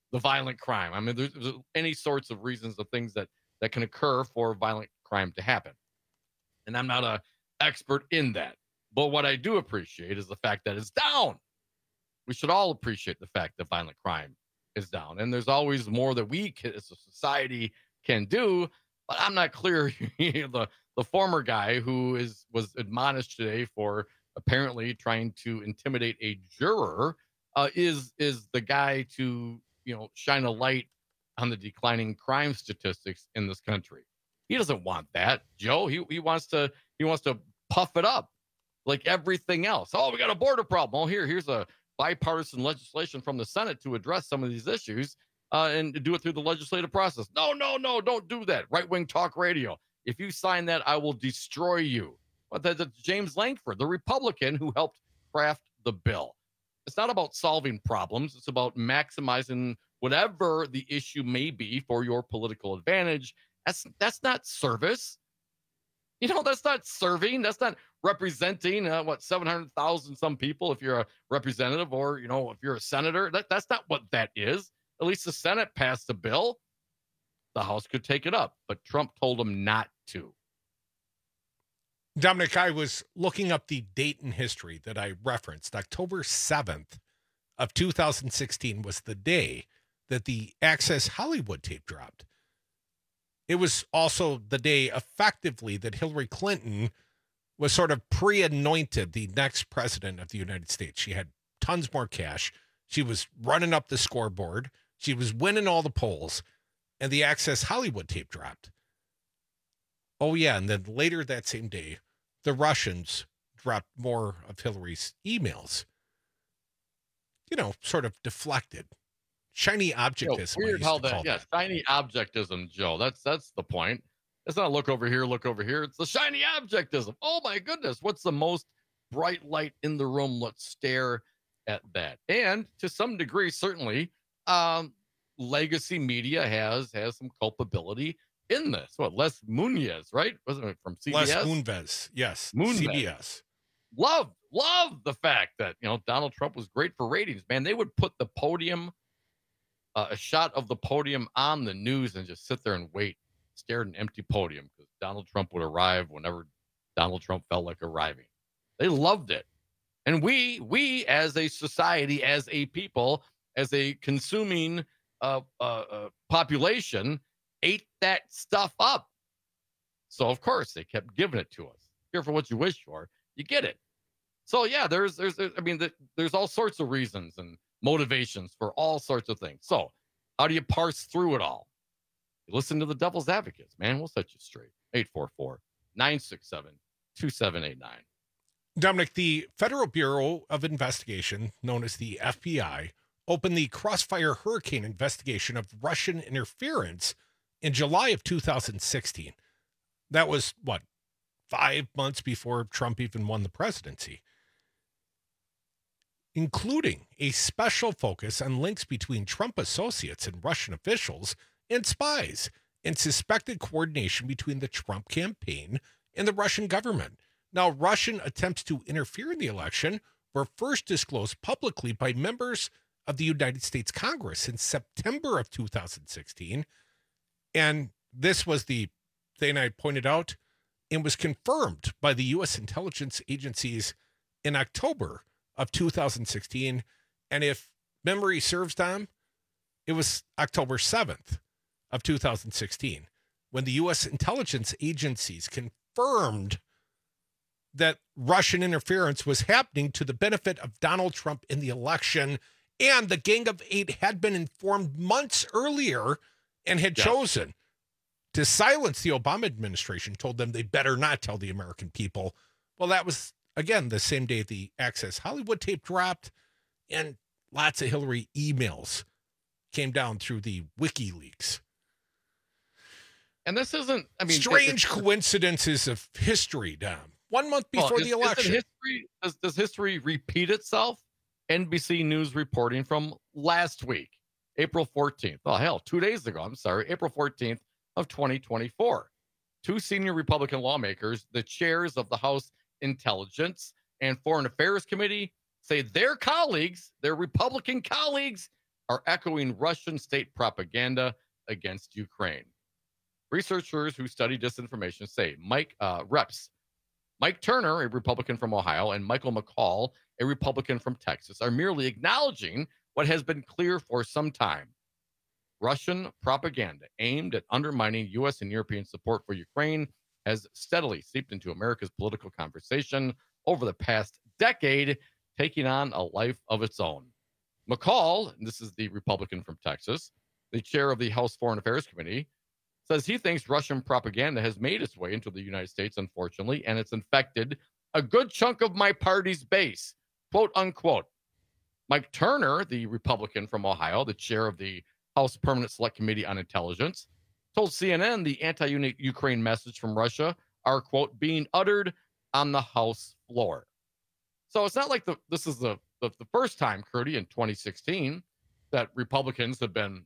the violent crime. I mean, there's any sorts of reasons of things that can occur for violent crime to happen. And I'm not an expert in that. But what I do appreciate is the fact that it's down. We should all appreciate the fact that violent crime is down. And there's always more that we as a society can do. But I'm not clear. The former guy who was admonished today for apparently trying to intimidate a juror is the guy to shine a light on the declining crime statistics in this country. He doesn't want that, Joe. He wants to puff it up like everything else. Oh, we got a border problem. Oh, here's a bipartisan legislation from the Senate to address some of these issues and do it through the legislative process. No, don't do that. Right-wing talk radio. If you sign that, I will destroy you. But that's James Lankford, the Republican who helped craft the bill. It's not about solving problems. It's about maximizing whatever the issue may be for your political advantage. That's not service. That's not serving. That's not representing 700,000 some people if you're a representative or if you're a senator. That's not what that is. At least the Senate passed a bill. The House could take it up, but Trump told them not to. Dominic, I was looking up the date in history that I referenced. October 7th of 2016 was the day that the Access Hollywood tape dropped. It was also the day, effectively, that Hillary Clinton was sort of pre-anointed the next president of the United States. She had tons more cash. She was running up the scoreboard. She was winning all the polls. And the Access Hollywood tape dropped. Oh, yeah, and then later that same day, the Russians dropped more of Hillary's emails. Sort of deflected. Shiny objectism. Weird how that, shiny objectism, Joe. That's the point. It's not look over here. It's the shiny objectism. Oh my goodness. What's the most bright light in the room? Let's stare at that. And to some degree, certainly, legacy media has some culpability in this. Les Moonves, right? Wasn't it from CBS? Les Moonves, yes. CBS. Love the fact that, Donald Trump was great for ratings, man. They would put the podium, a shot of the podium on the news and just sit there and wait, stare at an empty podium because Donald Trump would arrive whenever Donald Trump felt like arriving. They loved it. And we as a society, as a people, as a consuming population, ate that stuff up. So, of course, they kept giving it to us. Here for what you wish for, you get it. So, yeah, there's all sorts of reasons and motivations for all sorts of things. So, how do you parse through it all? You listen to the Devil's Advocates, man. We'll set you straight. 844-967-2789. Dominic, the Federal Bureau of Investigation, known as the FBI, opened the Crossfire Hurricane investigation of Russian interference in July of 2016. That was, 5 months before Trump even won the presidency, including a special focus on links between Trump associates and Russian officials and spies and suspected coordination between the Trump campaign and the Russian government. Now, Russian attempts to interfere in the election were first disclosed publicly by members of the United States Congress in September of 2016. And this was the thing I pointed out and was confirmed by the U.S. intelligence agencies in October of 2016. And if memory serves, Dom, it was October 7th of 2016 when the U.S. intelligence agencies confirmed that Russian interference was happening to the benefit of Donald Trump in the election. And the Gang of Eight had been informed months earlier and had chosen to silence the Obama administration, told them they better not tell the American people. Well, that was, again, the same day the Access Hollywood tape dropped, and lots of Hillary emails came down through the WikiLeaks. And this isn't, strange coincidences of history, Dom. 1 month before the election. Does history repeat itself? NBC News reporting from last week, April 14th. Oh, hell, 2 days ago. April 14th of 2024. Two senior Republican lawmakers, the chairs of the House Intelligence and Foreign Affairs Committee, say their colleagues, their Republican colleagues, are echoing Russian state propaganda against Ukraine. Researchers who study disinformation say Mike Turner, a Republican from Ohio, and Michael McCaul, a Republican from Texas, are merely acknowledging what has been clear for some time. Russian propaganda aimed at undermining U.S. and European support for Ukraine has steadily seeped into America's political conversation over the past decade, taking on a life of its own. McCaul, and this is the Republican from Texas, the chair of the House Foreign Affairs Committee, says he thinks Russian propaganda has made its way into the United States, unfortunately, and it's infected a good chunk of my party's base, quote unquote. Mike Turner, the Republican from Ohio, the chair of the House Permanent Select Committee on Intelligence, told CNN the anti-Ukraine message from Russia are, quote, being uttered on the House floor. So it's not like this is the first time, Curdy, in 2016 that Republicans have been,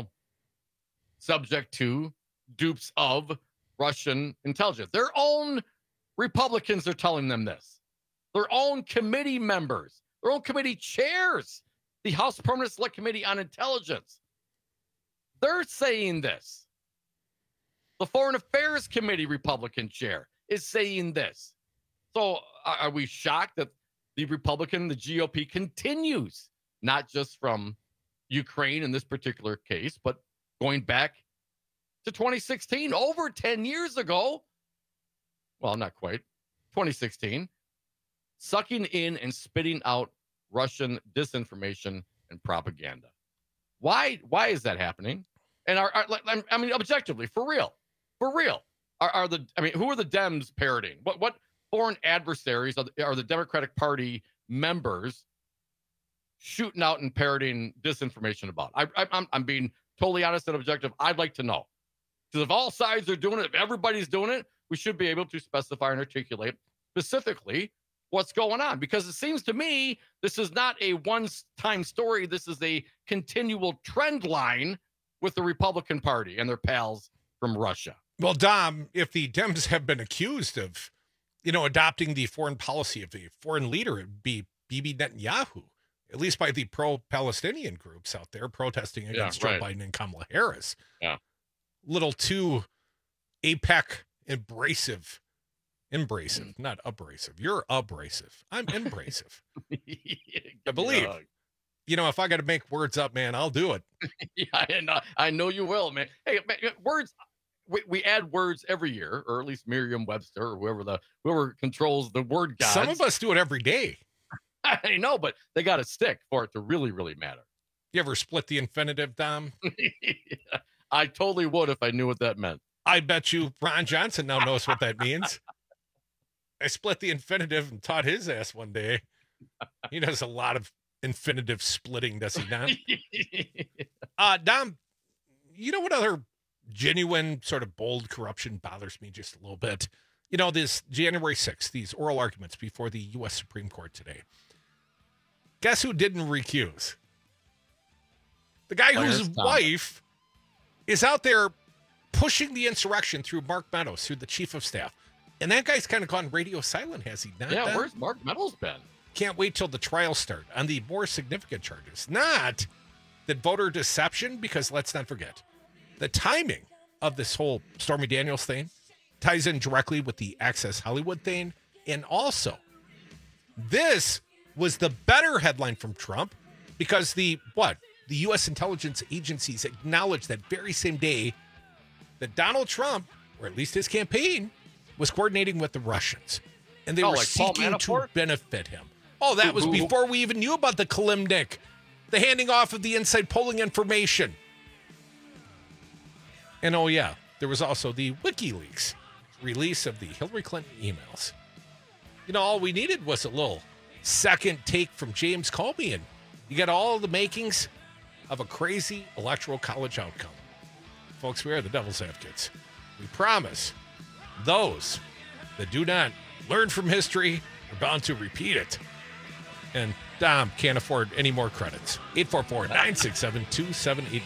subject to, dupes of Russian intelligence. Their own Republicans are telling them this. Their own committee members, their own committee chairs, the House Permanent Select Committee on Intelligence. They're saying this. The Foreign Affairs Committee Republican chair is saying this. So are we shocked that the Republican, the GOP, continues, not just from Ukraine in this particular case, but going back to 2016, over 10 years ago? Well, not quite. 2016, sucking in and spitting out Russian disinformation and propaganda. Why is that happening? And objectively, for real, who are the Dems parroting? What foreign adversaries are the Democratic Party members shooting out and parroting disinformation about? I'm being totally honest and objective. I'd like to know. Because if all sides are doing it, if everybody's doing it, we should be able to specify and articulate specifically what's going on. Because it seems to me this is not a one-time story. This is a continual trend line with the Republican Party and their pals from Russia. Well, Dom, if the Dems have been accused of, adopting the foreign policy of the foreign leader, it would be Bibi Netanyahu, at least by the pro-Palestinian groups out there protesting against Joe Biden and Kamala Harris. Yeah. Little too APEC embracive, not abrasive. You're abrasive. I'm embracive. I believe. If I got to make words up, man, I'll do it. Yeah, I know you will, man. Hey, words. We add words every year, or at least Merriam-Webster or whoever controls the word gods. Some of us do it every day. I know, but they got to stick for it to really, really matter. You ever split the infinitive, Dom? I totally would if I knew what that meant. I bet you Ron Johnson now knows what that means. I split the infinitive and taught his ass one day. He does a lot of infinitive splitting, does he not? Dom, you know what other genuine sort of bold corruption bothers me just a little bit? This January 6th, these oral arguments before the U.S. Supreme Court today. Guess who didn't recuse? The guy whose wife is out there pushing the insurrection through Mark Meadows, through the chief of staff. And that guy's kind of gone radio silent, has he not? Yeah, where's Mark Meadows been? Can't wait till the trials start on the more significant charges. Not that voter deception, because let's not forget, the timing of this whole Stormy Daniels thing ties in directly with the Access Hollywood thing. And also, this was the better headline from Trump because the U.S. intelligence agencies acknowledged that very same day that Donald Trump, or at least his campaign, was coordinating with the Russians. And they were seeking to benefit him. Oh, that was before we even knew about the Kalimnik, the handing off of the inside polling information. And oh yeah, there was also the WikiLeaks release of the Hillary Clinton emails. All we needed was a little second take from James Comey, and you got all the makings of a crazy electoral college outcome. Folks, we are the Devil's Advocates. We promise those that do not learn from history are bound to repeat it. And Dom can't afford any more credits. 844-967-2789.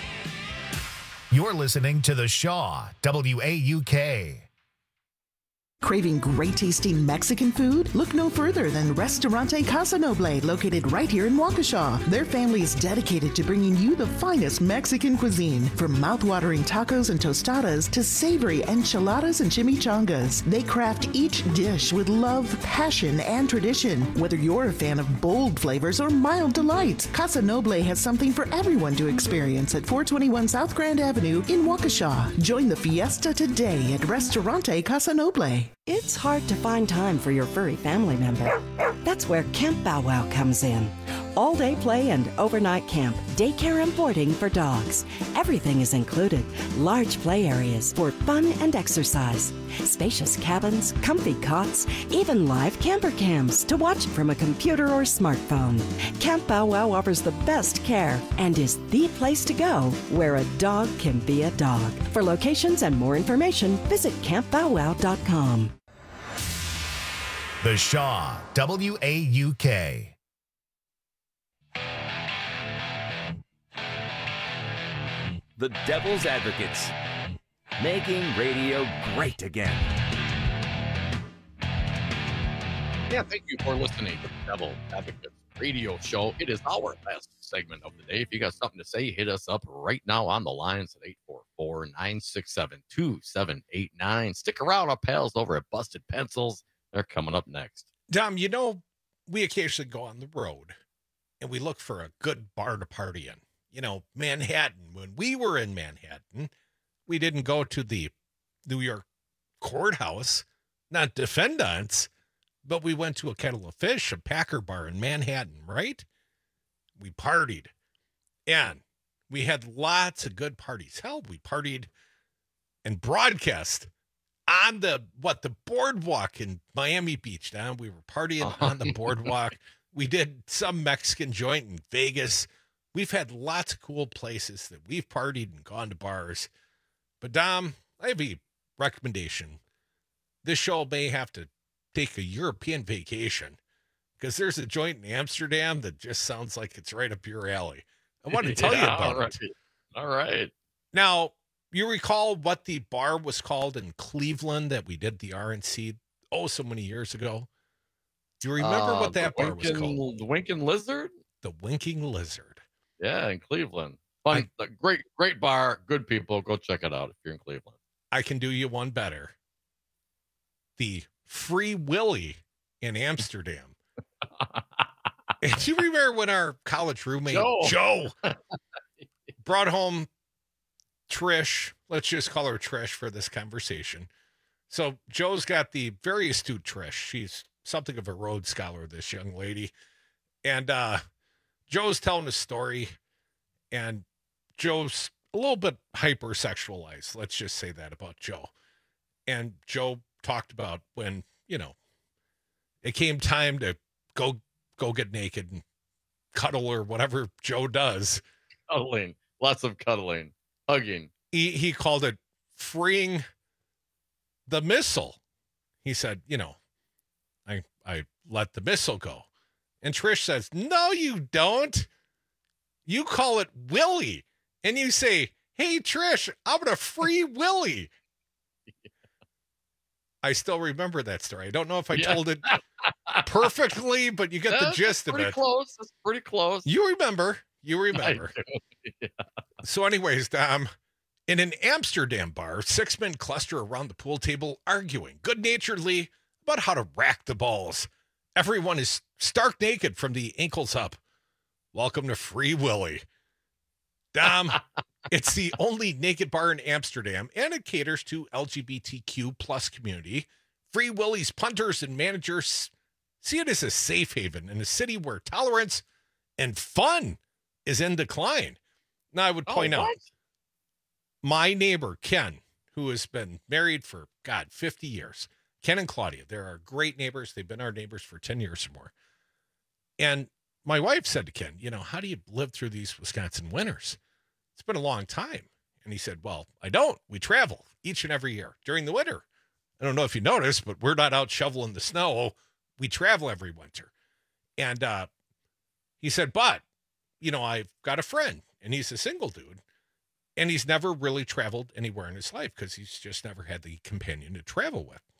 You're listening to The Shaw, WAUK. Craving great tasting Mexican food? Look no further than Restaurante Casa Noble, located right here in Waukesha. Their family is dedicated to bringing you the finest Mexican cuisine. From mouth-watering tacos and tostadas to savory enchiladas and chimichangas. They craft each dish with love, passion, and tradition. Whether you're a fan of bold flavors or mild delights, Casa Noble has something for everyone to experience at 421 South Grand Avenue in Waukesha. Join the fiesta today at Restaurante Casa Noble. It's hard to find time for your furry family member. That's where Camp Bow Wow comes in. All-day play and overnight camp, daycare and boarding for dogs. Everything is included. Large play areas for fun and exercise. Spacious cabins, comfy cots, even live camper cams to watch from a computer or smartphone. Camp Bow Wow offers the best care and is the place to go where a dog can be a dog. For locations and more information, visit campbowwow.com. The Shaw, WAUK. The Devil's Advocates, making radio great again. Yeah, thank you for listening to the Devil's Advocates radio show. It is our last segment of the day. If you got something to say, hit us up right now on the lines at 844-967-2789. Stick around, our pals over at Busted Pencils. They're coming up next. Dom, you know, we occasionally go on the road and we look for a good bar to party in. You know, Manhattan. When we were in Manhattan, we didn't go to the New York courthouse, not defendants, but we went to a Kettle of Fish, a Packer bar in Manhattan, right? We partied. And we had lots of good parties. Hell, we partied and broadcast on the boardwalk in Miami Beach. Now we were partying on the boardwalk. We did some Mexican joint in Vegas. We've had lots of cool places that we've partied and gone to bars. But Dom, I have a recommendation. This show may have to take a European vacation because there's a joint in Amsterdam that just sounds like it's right up your alley. I want to tell you about it. All right. Now, you recall what the bar was called in Cleveland that we did the RNC so many years ago? Do you remember what that bar was called? The Winking Lizard? The Winking Lizard. Yeah, in Cleveland. Fun, great bar, good people. Go check it out if you're in Cleveland. I can do you one better. The Free Willy in Amsterdam. Do you remember when our college roommate, Joe brought home Trish? Let's just call her Trish for this conversation. So Joe's got the very astute Trish. She's something of a Rhodes Scholar, this young lady. And Joe's telling a story, and Joe's a little bit hypersexualized. Let's just say that about Joe. And Joe talked about when, you know, it came time to go get naked and cuddle or whatever Joe does. Cuddling. Lots of cuddling. Hugging. He called it freeing the missile. He said, you know, I let the missile go. And Trish says, no, you don't. You call it Willie. And you say, hey, Trish, I'm going to free Willie. I still remember that story. I don't know if I told it perfectly, but you get the gist of it. That's pretty close. You remember. Yeah. So anyways, in an Amsterdam bar, 6 men cluster around the pool table arguing good-naturedly about how to rack the balls. Everyone is stark naked from the ankles up. Welcome to Free Willy. Dom, it's the only naked bar in Amsterdam, and it caters to LGBTQ plus community. Free Willy's punters and managers see it as a safe haven in a city where tolerance and fun is in decline. Now, I would point out, my neighbor, Ken, who has been married for, 50 years, Ken and Claudia, they're our great neighbors. They've been our neighbors for 10 years or more. And my wife said to Ken, you know, how do you live through these Wisconsin winters? It's been a long time. And he said, well, I don't. We travel each and every year during the winter. I don't know if you noticed, but we're not out shoveling the snow. We travel every winter. And he said, but, you know, I've got a friend, and he's a single dude, and he's never really traveled anywhere in his life because he's just never had the companion to travel with.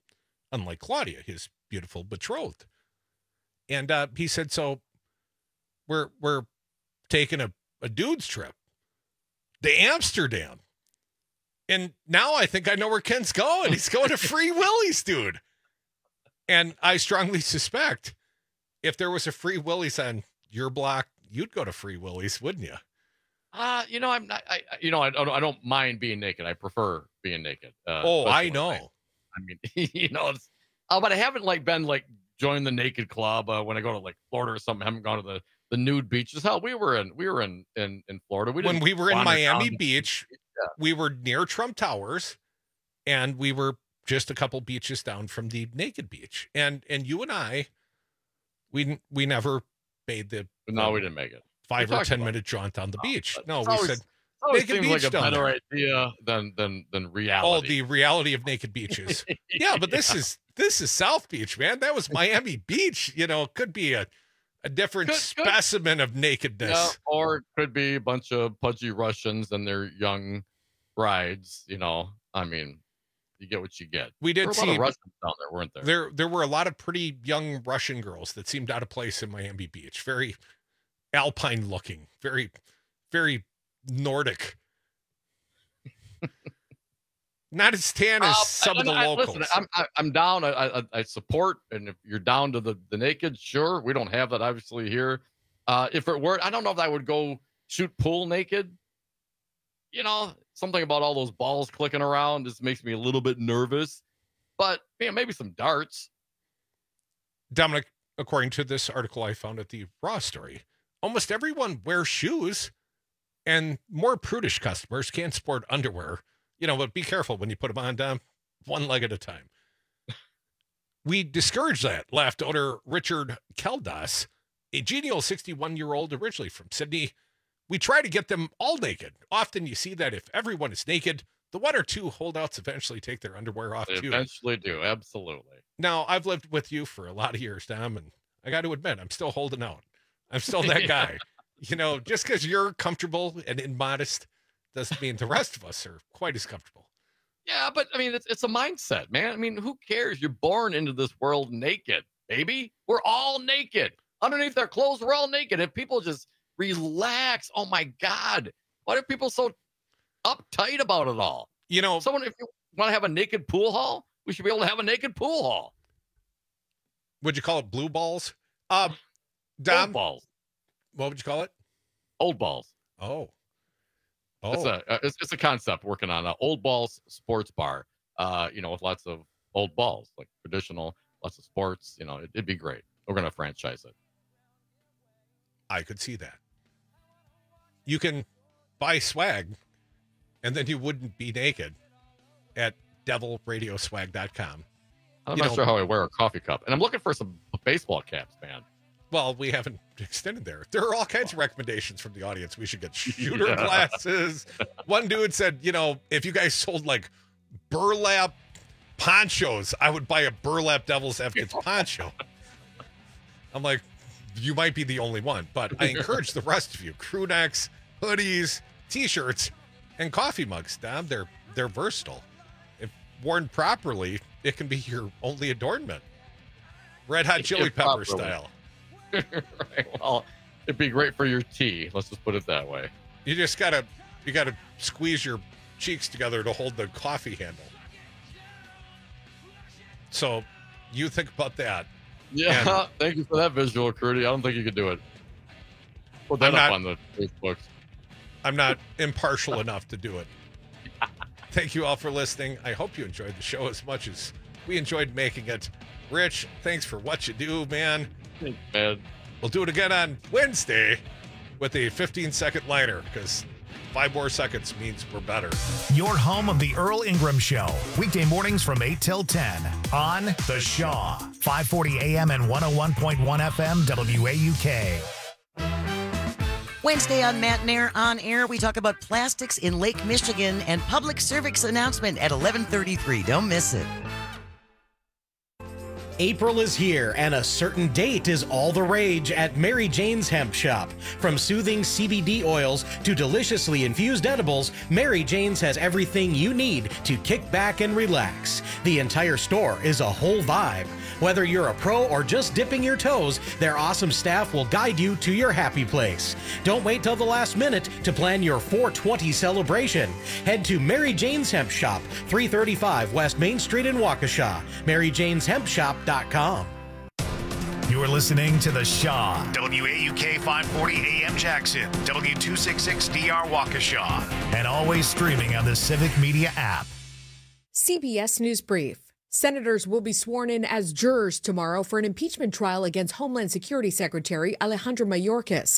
unlike Claudia, his beautiful betrothed. And he said, so we're taking a dude's trip to Amsterdam. And now I think I know where Ken's going. He's going to Free Willie's, dude. And I strongly suspect if there was a Free Willie's on your block, you'd go to Free Willie's, wouldn't you? You know, I'm not. I don't mind being naked. I prefer being naked. I know. I mean, you know, but I haven't been joined the naked club when I go to Florida or something. I haven't gone to the nude beaches. Hell, we were in Florida. When we were in Miami Beach, we were near Trump Towers, and we were just a couple beaches down from the naked beach. And you and I, we never made the. No, we didn't make it. 5 or 10 minute jaunt on the beach. No, we said naked seems beach like a better idea than reality. Oh, the reality of naked beaches. Yeah, but this is South Beach, man. That was Miami Beach. You know, it could be a different specimen of nakedness. Yeah, or it could be a bunch of pudgy Russians and their young brides. You know, I mean, you get what you get. We did see a lot of Russians down there, weren't there? There were a lot of pretty young Russian girls that seemed out of place in Miami Beach. Very alpine looking, very, very Nordic. Not as tan as some of the locals. Listen, I'm down. I support, and if you're down to the naked, sure. We don't have that obviously here. If it were, I don't know if I would go shoot pool naked. You know, something about all those balls clicking around just makes me a little bit nervous. But maybe some darts. Dominic, according to this article I found at the Raw story, almost everyone wears shoes, and more prudish customers can't sport underwear. You know, but be careful when you put them on down one leg at a time. We discourage that, laughed owner Richard Keldas, a genial 61-year-old originally from Sydney. We try to get them all naked. Often you see that if everyone is naked, the one or two holdouts eventually take their underwear off too. Eventually do, absolutely. Now, I've lived with you for a lot of years, Dom, and I got to admit, I'm still holding out. I'm still that guy. You know, just because you're comfortable and immodest doesn't mean the rest of us are quite as comfortable. Yeah, but I mean, it's a mindset, man. I mean, who cares? You're born into this world naked, baby. We're all naked. Underneath their clothes, we're all naked. If people just relax, oh my God, why are people so uptight about it all? You know, if you want to have a naked pool hall, we should be able to have a naked pool hall. Would you call it blue balls? Dom, old balls. What would you call it? Old balls. Oh. It's a concept working on Old Balls Sports Bar. With lots of old balls, like traditional, lots of sports. You know, it'd be great. We're gonna franchise it. I could see that. You can buy swag, and then you wouldn't be naked at devilradioswag.com. I'm not sure how I wear a coffee cup, and I'm looking for some baseball caps, man. Well, we haven't extended there. There are all kinds of recommendations from the audience. We should get shooter glasses. One dude said, if you guys sold burlap ponchos, I would buy a burlap Devil's Advocates poncho. I'm like, you might be the only one, but I encourage the rest of you. Crew necks, hoodies, t-shirts, and coffee mugs, Dom. They're versatile. If worn properly, it can be your only adornment. Red Hot Chili Pepper style. Right. Well, it'd be great for your tea. Let's just put it that way. You just gotta squeeze your cheeks together to hold the coffee handle. So you think about that. Yeah, thank you for that visual, Crudy. I don't think you could do it. Put that up on the Facebook. I'm not impartial enough to do it. Thank you all for listening. I hope you enjoyed the show as much as we enjoyed making it. Rich, thanks for what you do, man. Thanks, man. We'll do it again on Wednesday with a 15-second liner, because 5 more seconds means we're better. Your home of the Earl Ingram Show. Weekday mornings from 8 till 10 on The Shaw. 540 AM and 101.1 FM WAUK. Wednesday on Matt Nair On Air, we talk about plastics in Lake Michigan and public service announcement at 11:33. Don't miss it. April is here, and a certain date is all the rage at Mary Jane's Hemp Shop. From soothing CBD oils to deliciously infused edibles, Mary Jane's has everything you need to kick back and relax. The entire store is a whole vibe. Whether you're a pro or just dipping your toes, their awesome staff will guide you to your happy place. Don't wait till the last minute to plan your 420 celebration. Head to Mary Jane's Hemp Shop, 335 West Main Street in Waukesha. MaryJane'sHempShop.com. You're listening to The Shaw. WAUK 540 AM Jackson, W266DR Waukesha, and always streaming on the Civic Media app. CBS News Brief. Senators will be sworn in as jurors tomorrow for an impeachment trial against Homeland Security Secretary Alejandro Mayorkas.